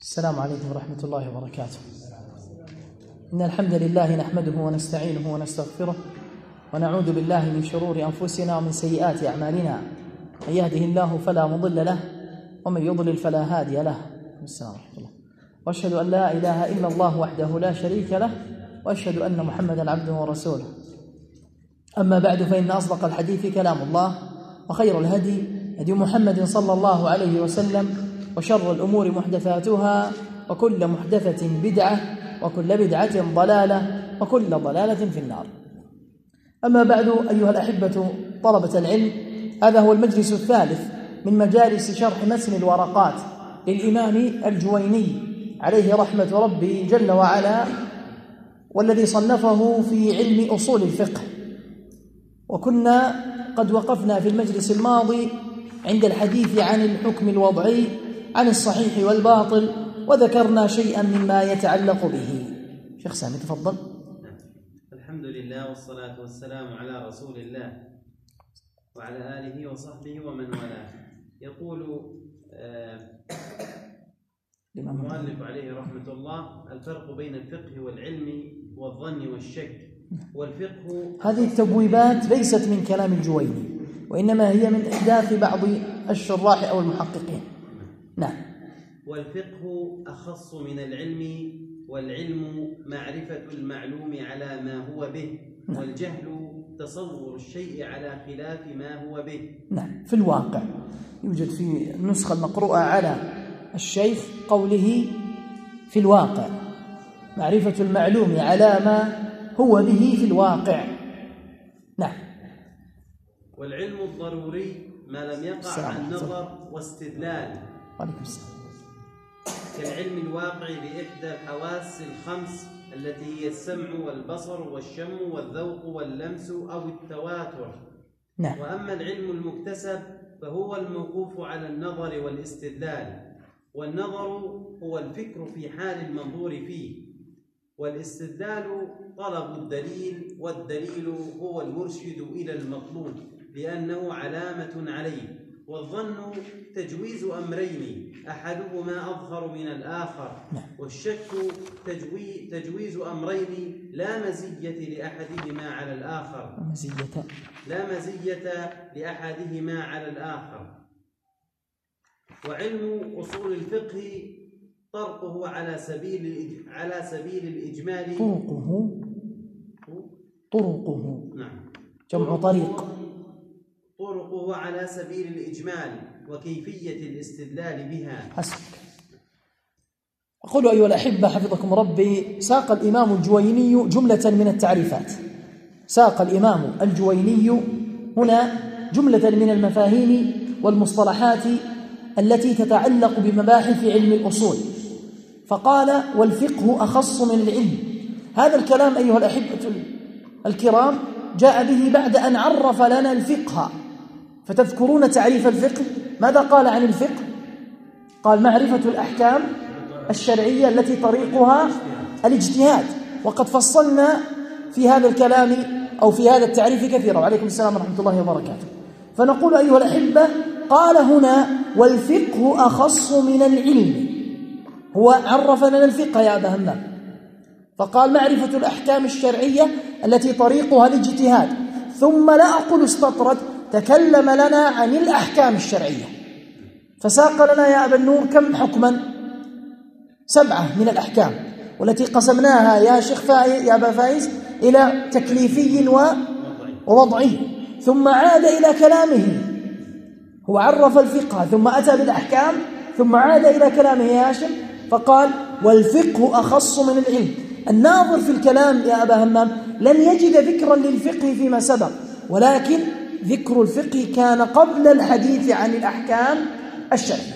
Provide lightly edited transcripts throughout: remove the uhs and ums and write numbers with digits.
السلام عليكم ورحمة الله وبركاته. إن الحمد لله نحمده ونستعينه ونستغفره ونعوذ بالله من شرور أنفسنا ومن سيئات أعمالنا، من يهده الله فلا مضل له ومن يضلل فلا هادي له. السلام عليكم ورحمة الله. وأشهد أن لا إله إلا الله وحده لا شريك له، وأشهد أن محمدا عبده ورسوله. أما بعد، فإن أصدق الحديث كلام الله، وخير الهدي هدي محمد صلى الله عليه وسلم، وشر الأمور محدثاتها، وكل محدثة بدعة، وكل بدعة ضلالة، وكل ضلالة في النار. أما بعد، أيها الأحبة طلبة العلم، هذا هو المجلس الثالث من مجالس شرح متن الورقات للإمام الجويني عليه رحمة ربي جل وعلا، والذي صنفه في علم أصول الفقه. وكنا قد وقفنا في المجلس الماضي عند الحديث عن الحكم الوضعي، عن الصحيح والباطل، وذكرنا شيئا مما يتعلق به. شيخ سامي تفضل. الحمد لله والصلاة والسلام على رسول الله وعلى آله وصحبه ومن والاه. يقول المؤلف عليه رحمة الله: الفرق بين الفقه والعلم والظن والشك. والفقه، هذه التبويبات ليست من كلام الجويني، وإنما هي من إحداث بعض الشراح أو المحققين. نعم. والفقه أخص من العلم، والعلم معرفة المعلوم على ما هو به، والجهل تصور الشيء على خلاف ما هو به. نعم. في الواقع يوجد في النسخة المقروءة على الشيخ قوله في الواقع معرفة المعلوم على ما هو به في الواقع. نعم. والعلم الضروري ما لم يقع عن نظر واستدلال، عليكم السلام، كالعلم الواقع بإحدى الحواس الخمس التي هي السمع والبصر والشم والذوق واللمس أو التواتر. نعم. وأما العلم المكتسب فهو الموقوف على النظر والاستدلال، والنظر هو الفكر في حال المنظور فيه، والاستدلال طلب الدليل، والدليل هو المرشد إلى المطلوب لأنه علامة عليه. والظن تجويز أمرين أحدهما أظهر من الآخر، والشك تجويز أمرين لا مزية لأحدهما على الآخر. لا مزية لأحدهما على الآخر. وعلم أصول الفقه طرقه على سبيل الإجمال. طرقه نعم، جمع طريق. طرقه على سبيل الإجمال وكيفية الاستدلال بها. حسبك. أقول أيها الأحبة حفظكم ربي، ساق الإمام الجويني جملة من التعريفات. ساق الإمام الجويني هنا جملة من المفاهيم والمصطلحات التي تتعلق بمباحث علم الأصول، فقال: والفقه أخص من العلم. هذا الكلام أيها الأحبة الكرام جاء به بعد أن عرف لنا الفقه. فتذكرون تعريف الفقه، ماذا قال عن الفقه؟ قال: معرفة الأحكام الشرعية التي طريقها الاجتهاد. وقد فصلنا في هذا الكلام أو في هذا التعريف كثيرا، وعليكم السلام ورحمة الله وبركاته. فنقول أيها الأحبة، قال هنا: والفقه أخص من العلم. هو عرف لنا الفقه يا أبا همام، فقال: معرفة الأحكام الشرعية التي طريقها الاجتهاد، ثم لا أقول استطرد، تكلم لنا عن الأحكام الشرعية، فساق لنا يا أبا النور كم حكما؟ 7 من الأحكام، والتي قسمناها يا شيخ يا أبا فايز إلى تكليفي ووضعي. ثم عاد إلى كلامه، هو عرف الفقه ثم أتى بالأحكام، ثم عاد إلى كلامه يا هاشم فقال: والفقه أخص من العلم. الناظر في الكلام يا أبا همام لن يجد ذكرا للفقه فيما سبق، ولكن ذكر الفقه كان قبل الحديث عن الأحكام الشرعية.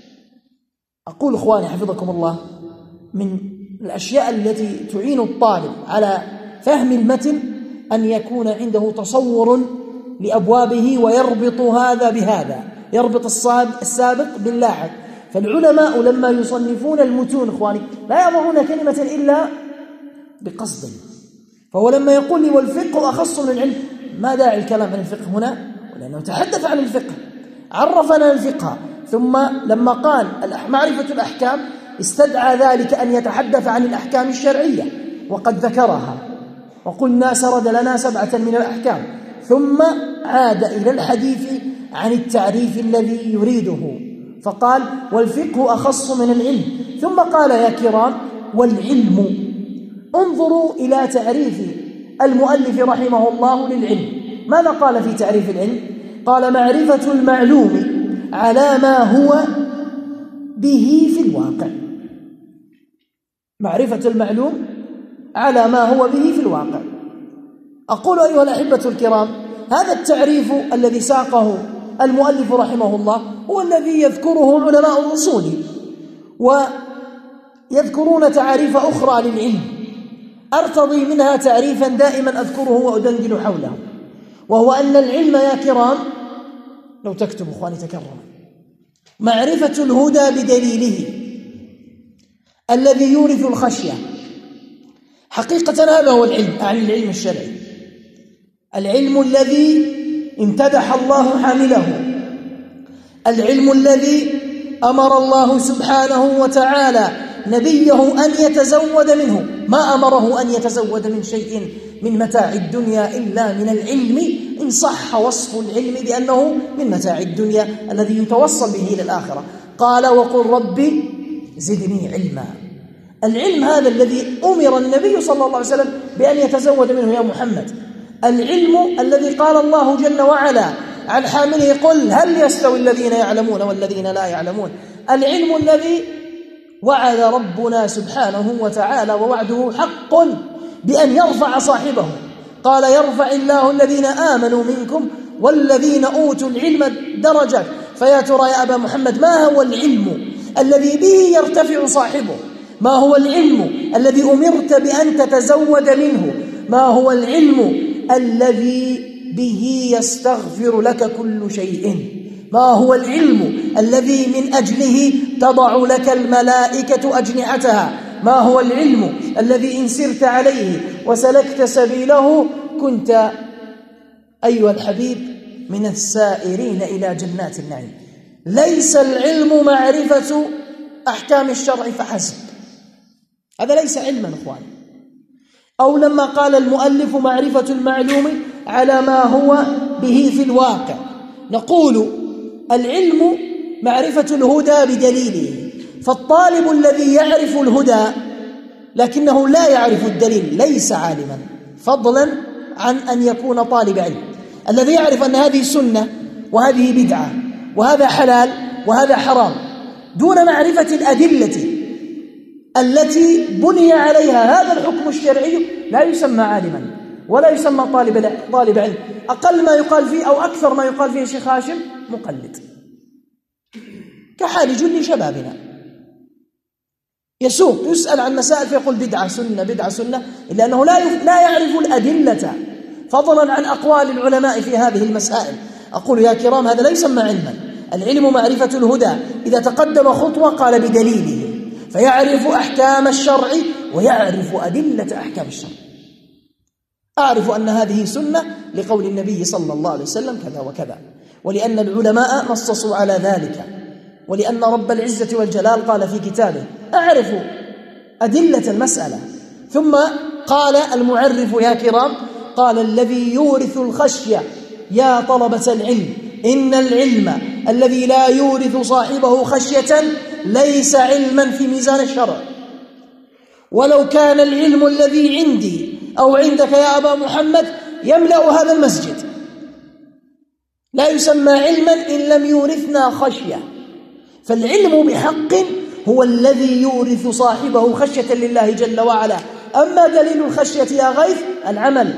أقول إخواني حفظكم الله، من الأشياء التي تعين الطالب على فهم المتن أن يكون عنده تصور لأبوابه، ويربط هذا بهذا، يربط السابق باللاحق. فالعلماء لما يصنفون المتون إخواني لا يضعون كلمة إلا بقصد. فهو لما يقول لي: والفقه أخص من العلم، ما داعي الكلام عن الفقه هنا؟ لأنه تحدث عن الفقه، عرفنا الفقه، ثم لما قال معرفة الأحكام استدعى ذلك أن يتحدث عن الأحكام الشرعية وقد ذكرها، وقلنا سرد لنا 7 من الأحكام، ثم عاد إلى الحديث عن التعريف الذي يريده فقال والفقه أخص من العلم، ثم قال يا كرام والعلم. انظروا إلى تعريف المؤلف رحمه الله للعلم، ماذا قال في تعريف العلم؟ قال معرفة المعلوم على ما هو به في الواقع. معرفة المعلوم على ما هو به في الواقع. أقول أيها الأحبة الكرام، هذا التعريف الذي ساقه المؤلف رحمه الله هو الذي يذكره علماء الأصول، ويذكرون تعاريف أخرى للعلم، أرتضي منها تعريفا دائما أذكره وأدندن حوله، وهو أن العلم يا كرام، لو تكتب أخواني تكرم، معرفة الهدى بدليله الذي يورث الخشية. حقيقة هذا هو العلم، أعني العلم الشرعي، العلم الذي امتدح الله حامله، العلم الذي أمر الله سبحانه وتعالى نبيه أن يتزود منه، ما أمره أن يتزود من شيء من متاع الدنيا إلا من العلم، إن صح وصف العلم بأنه من متاع الدنيا الذي يتوصل به إلى الآخرة. قال وقل ربي زدني علما. العلم هذا الذي أمر النبي صلى الله عليه وسلم بأن يتزود منه يا محمد، العلم الذي قال الله جل وعلا عن حامله قل هل يستوي الذين يعلمون والذين لا يعلمون، العلم الذي وعد ربنا سبحانه وتعالى ووعده حق بأن يرفع صاحبه، قال يرفع الله الذين آمنوا منكم والذين أوتوا العلم درجات. فيا ترى يا أبا محمد ما هو العلم الذي به يرتفع صاحبه؟ ما هو العلم الذي أمرت بأن تتزود منه؟ ما هو العلم الذي به يستغفر لك كل شيء؟ ما هو العلم الذي من أجله تضع لك الملائكة أجنحتها؟ ما هو العلم الذي إن سرت عليه وسلكت سبيله كنت أيها الحبيب من السائرين إلى جنات النعيم؟ ليس العلم معرفة أحكام الشرع فحسب، هذا ليس علما أخواني. أو لما قال المؤلف معرفة المعلوم على ما هو به في الواقع، نقول العلم معرفة الهدى بدليله، فالطالب الذي يعرف الهدى لكنه لا يعرف الدليل ليس عالما، فضلا عن أن يكون طالب علم. الذي يعرف أن هذه سنة وهذه بدعة وهذا حلال وهذا حرام دون معرفة الأدلة التي بني عليها هذا الحكم الشرعي لا يسمى عالما ولا يسمى طالب علم. أقل ما يقال فيه أو أكثر ما يقال فيه شيخ هاشم مقلد، كحال جل شبابنا يسوق يسأل عن مسائل فيقول بدعة سنة بدعة سنة، إلا أنه لا يعرف الأدلة فضلا عن أقوال العلماء في هذه المسائل. أقول يا كرام هذا لا يسمى علما. العلم معرفة الهدى، إذا تقدم خطوة قال بدليله، فيعرف أحكام الشرع ويعرف أدلة أحكام الشرع. أعرف أن هذه سنة لقول النبي صلى الله عليه وسلم كذا وكذا، ولأن العلماء نصصوا على ذلك، ولأن رب العزة والجلال قال في كتابه أعرف أدلة المسألة. ثم قال المعرف يا كرام، قال الذي يورث الخشية يا طلبة العلم إن العلم الذي لا يورث صاحبه خشية ليس علما في ميزان الشرع. ولو كان العلم الذي عندي أو عندك يا أبا محمد يملأ هذا المسجد لا يسمى علما إن لم يورثنا خشية. فالعلم بحق هو الذي يورث صاحبه خشية لله جل وعلا. أما دليل الخشية يا غيث العمل.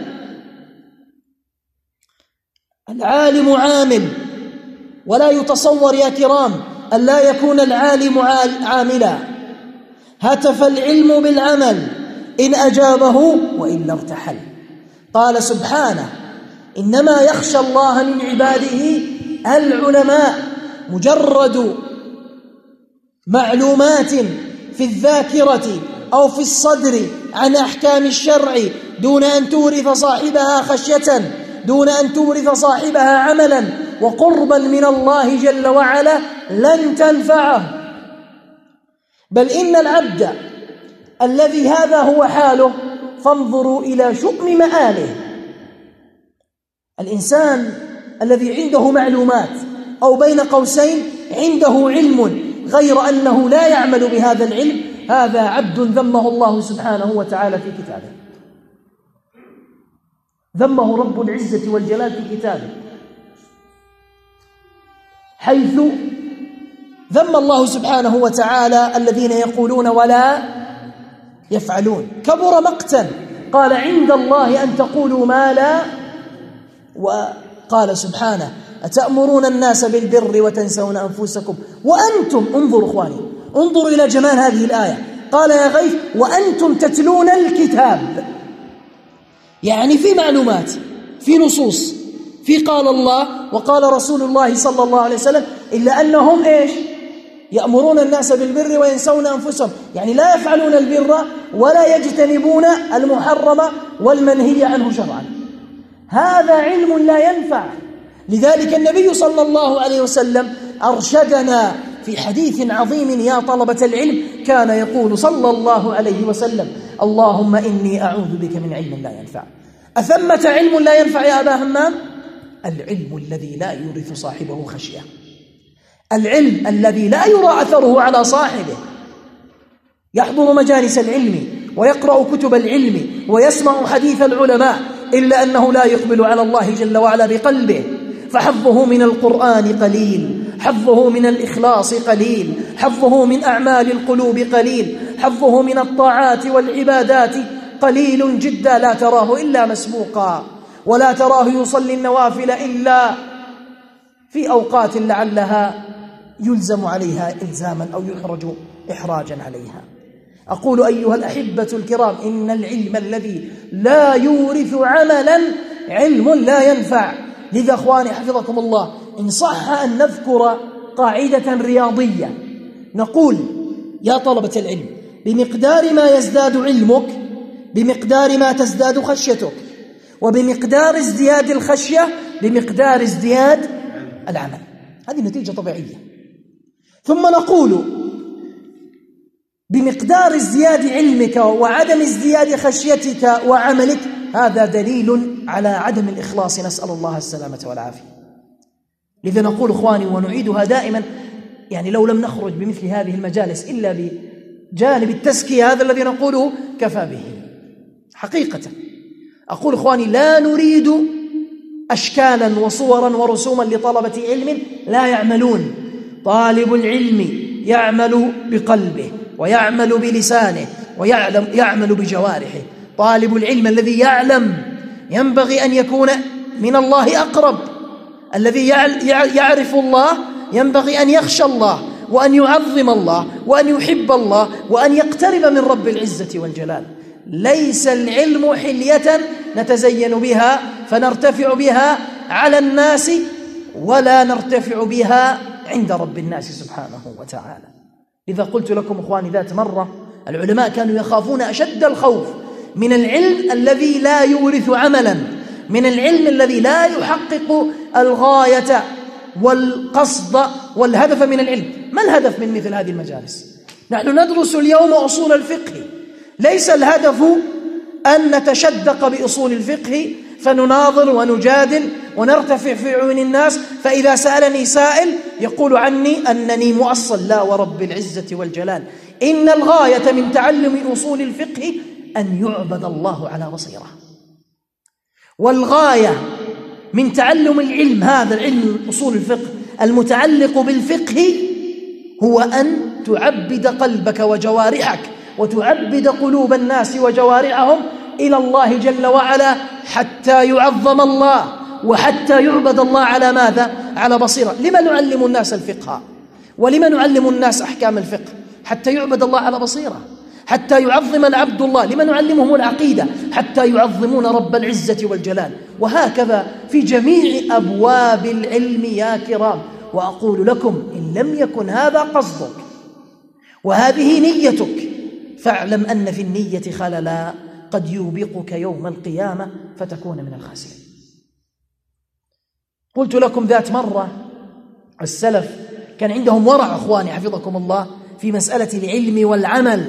العالم عامل، ولا يتصور يا كرام أن لا يكون العالم عاملا. هتف العلم بالعمل إن أجابه وإلا ارتحل. قال سبحانه إنما يخشى الله من عباده العلماء. مجرد معلومات في الذاكرة أو في الصدر عن أحكام الشرع دون أن تورث صاحبها خشية، دون أن تورث صاحبها عملا وقربا من الله جل وعلا لن تنفعه. بل إن العبد الذي هذا هو حاله فانظروا إلى شؤم مآله. الإنسان الذي عنده معلومات أو بين قوسين عنده علم غير أنه لا يعمل بهذا العلم، هذا عبد ذمه الله سبحانه وتعالى في كتابه، ذمه رب العزة والجلال في كتابه، حيث ذم الله سبحانه وتعالى الذين يقولون ولا يفعلون. كبر مقتا، قال عند الله أن تقولوا ما لا، وقال سبحانه أتأمرون الناس بالبر وتنسون أنفسكم وأنتم، انظروا إخواني، انظروا إلى جمال هذه الآية، قال يا غيث وأنتم تتلون الكتاب، يعني في معلومات، في نصوص، في قال الله وقال رسول الله صلى الله عليه وسلم، إلا أنهم إيش؟ يأمرون الناس بالبر وينسون أنفسهم، يعني لا يفعلون البر ولا يجتنبون المحرم والمنهي عنه شرعا. هذا علم لا ينفع. لذلك النبي صلى الله عليه وسلم أرشدنا في حديث عظيم يا طلبة العلم، كان يقول صلى الله عليه وسلم اللهم إني أعوذ بك من علم لا ينفع. أثمة علم لا ينفع يا أبا همام؟ العلم الذي لا يورث صاحبه خشية، العلم الذي لا يرى أثره على صاحبه. يحضر مجالس العلم ويقرأ كتب العلم ويسمع حديث العلماء، إلا أنه لا يقبل على الله جل وعلا بقلبه، فحظه من القرآن قليل، حظه من الإخلاص قليل، حظه من أعمال القلوب قليل، حظه من الطاعات والعبادات قليل جدا، لا تراه إلا مسبوقا، ولا تراه يصلي النوافل إلا في أوقات لعلها يلزم عليها إلزاما أو يحرج إحراجا عليها. أقول أيها الأحبة الكرام إن العلم الذي لا يورث عملا علم لا ينفع. لذا أخواني حفظكم الله، إن صح أن نذكر قاعدة رياضية نقول يا طلبة العلم بمقدار ما يزداد علمك بمقدار ما تزداد خشيتك، وبمقدار ازدياد الخشية بمقدار ازدياد العمل. هذه نتيجة طبيعية. ثم نقول بمقدار ازدياد علمك وعدم ازدياد خشيتك وعملك، هذا دليل على عدم الإخلاص، نسأل الله السلامة والعافية. لذا نقول إخواني ونعيدها دائما، يعني لو لم نخرج بمثل هذه المجالس إلا بجانب التزكية هذا الذي نقوله كفى به حقيقة. أقول إخواني لا نريد أشكالا وصورا ورسوما لطلبة علم لا يعملون. طالب العلم يعمل بقلبه ويعمل بلسانه ويعمل بجوارحه. طالب العلم الذي يعلم ينبغي أن يكون من الله أقرب، الذي يعرف الله ينبغي أن يخشى الله وأن يعظم الله وأن يحب الله وأن يقترب من رب العزة والجلال. ليس العلم حلية نتزين بها فنرتفع بها على الناس، ولا نرتفع بها عند رب الناس سبحانه وتعالى. لذا قلت لكم إخواني ذات مرة، العلماء كانوا يخافون أشد الخوف من العلم الذي لا يورث عملا، من العلم الذي لا يحقق الغاية والقصد والهدف من العلم. ما الهدف من مثل هذه المجالس؟ نحن ندرس اليوم أصول الفقه، ليس الهدف أن نتشدق بأصول الفقه فنناظر ونجادل ونرتفع في عيون الناس، فإذا سألني سائل يقول عني أنني مؤصل. لا ورب العزة والجلال، إن الغاية من تعلم أصول الفقه أن يعبد الله على بصيرة، والغاية من تعلم العلم هذا العلم أصول الفقه المتعلق بالفقه هو أن تعبد قلبك وجوارحك وتعبد قلوب الناس وجوارحهم إلى الله جل وعلا، حتى يعظم الله وحتى يعبد الله على ماذا؟ على بصيرة. لما نعلم الناس الفقه؟ ولما نعلم الناس أحكام الفقه؟ حتى يعبد الله على بصيرة، حتى يعظم العبد الله. لما نعلمهم العقيدة؟ حتى يعظمون رب العزة والجلال. وهكذا في جميع أبواب العلم يا كرام. وأقول لكم إن لم يكن هذا قصدك وهذه نيتك فاعلم أن في النية خللا قد يوبقك يوم القيامة فتكون من الخاسرين. قلت لكم ذات مرة السلف كان عندهم ورع أخواني حفظكم الله في مسألة العلم والعمل.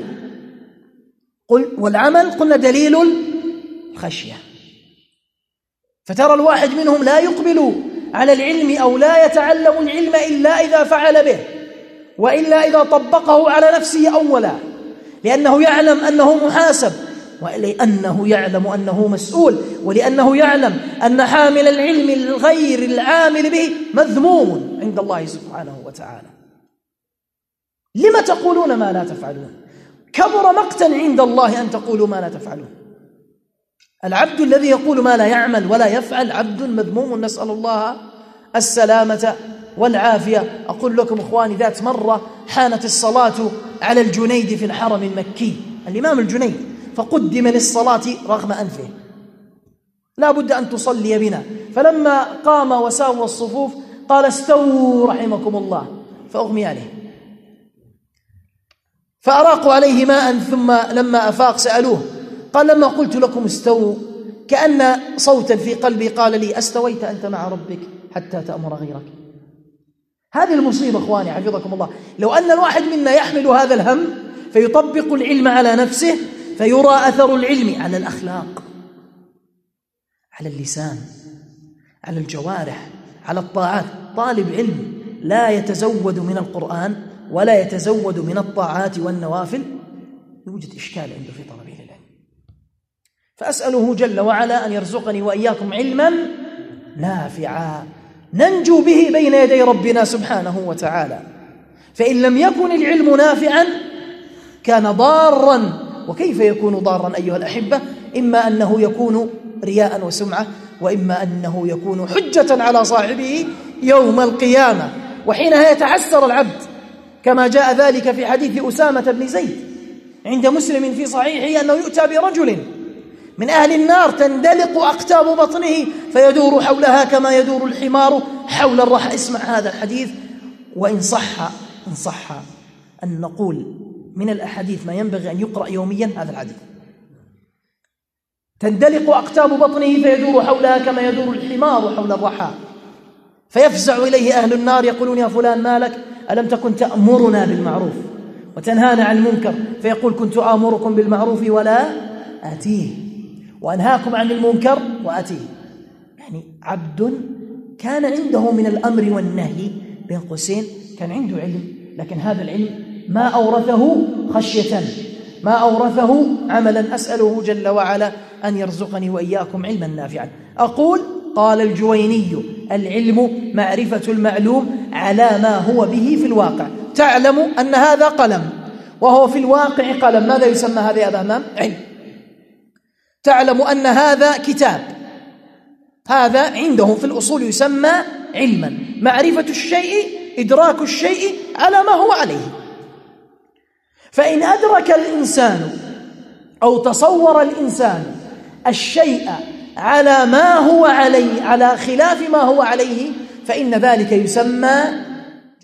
والعمل قلنا دليل الخشية، فترى الواحد منهم لا يقبل على العلم أو لا يتعلم العلم إلا إذا فعل به، وإلا إذا طبقه على نفسه أولا، لأنه يعلم أنه محاسب، ولأنه يعلم أنه مسؤول، ولأنه يعلم أن حامل العلم الغير العامل به مذموم عند الله سبحانه وتعالى. لما تقولون ما لا تفعلون؟ كبر مقتا عند الله أن تقولوا ما لا تفعلون. العبد الذي يقول ما لا يعمل ولا يفعل عبد مذموم، نسأل الله السلامة والعافية. أقول لكم إخواني، ذات مرة حانت الصلاة على الجنيد في الحرم المكي، الإمام الجنيد، فقدم للصلاة رغم أنفه، لا بد أن تصلي بنا. فلما قام وساوى الصفوف قال استووا رحمكم الله، فأغمي عليه، فأراقوا عليه ماء، ثم لما أفاق سألوه، قال لما قلت لكم استووا كأن صوتا في قلبي قال لي أستويت أنت مع ربك حتى تأمر غيرك. هذه المصيبة إخواني حفظكم الله. لو أن الواحد منا يحمل هذا الهم فيطبق العلم على نفسه، فيرى أثر العلم على الأخلاق، على اللسان، على الجوارح، على الطاعات. طالب علم لا يتزود من القرآن ولا يتزود من الطاعات والنوافل، يوجد إشكال عنده في طلبه للعلم. فأسأله جل وعلا أن يرزقني وإياكم علما نافعا ننجو به بين يدي ربنا سبحانه وتعالى. فإن لم يكن العلم نافعا كان ضارا. وكيف يكون ضارا أيها الأحبة؟ إما أنه يكون رياء وسمعة، وإما أنه يكون حجة على صاحبه يوم القيامة، وحينها يتعسر العبد، كما جاء ذلك في حديث أسامة بن زيد عند مسلم في صحيحه أنه يؤتى برجل من أهل النار تندلق أقتاب بطنه فيدور حولها كما يدور الحمار حول الرحى. اسمع هذا الحديث، وإن صح أن نقول من الأحاديث ما ينبغي أن يقرأ يوميا هذا الحديث. تندلق أقتاب بطنه فيدور حولها كما يدور الحمار حول الرحى، فيفزع إليه أهل النار يقولون يا فلان ما لك؟ ألم تكن تأمرنا بالمعروف وتنهانا عن المنكر؟ فيقول كنت آمركم بالمعروف ولا آتيه، وأنهاكم عن المنكر وآتيه. يعني عبد كان عنده من الأمر والنهي بين قوسين، كان عنده علم، لكن هذا العلم ما أورثه خشية، ما أورثه عملا. أسأله جل وعلا أن يرزقني وإياكم علما نافعا. أقول قال الجويني العلم معرفة المعلوم على ما هو به في الواقع. تعلم أن هذا قلم وهو في الواقع قلم، ماذا يسمى هذا يا أبا همام؟ علم. تعلم أن هذا كتاب، هذا عندهم في الأصول يسمى علما. معرفة الشيء إدراك الشيء على ما هو عليه. فإن أدرك الإنسان أو تصور الإنسان الشيء على ما هو عليه، على خلاف ما هو عليه، فإن ذلك يسمى